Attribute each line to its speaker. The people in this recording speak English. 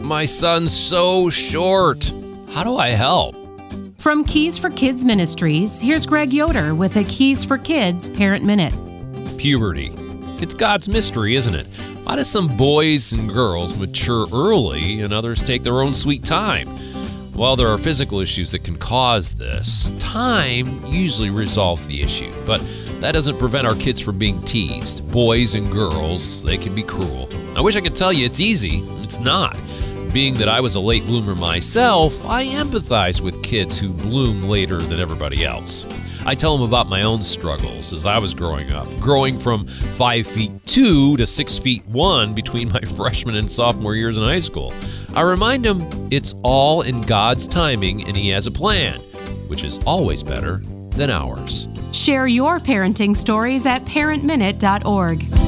Speaker 1: My son's so short. How do I help?
Speaker 2: From Keys for Kids Ministries, here's Greg Yoder with a Keys for Kids Parent Minute.
Speaker 1: Puberty. It's God's mystery, isn't it? Why do some boys and girls mature early and others take their own sweet time? While there are physical issues that can cause this, time usually resolves the issue. But that doesn't prevent our kids from being teased. Boys and girls, they can be cruel. I wish I could tell you it's easy. It's not. Being that I was a late bloomer myself, I empathize with kids who bloom later than everybody else. I tell them about my own struggles as I was growing up, growing from 5'2" to 6'1" between my freshman and sophomore years in high school. I remind them it's all in God's timing and He has a plan, which is always better than ours.
Speaker 2: Share your parenting stories at parentminute.org.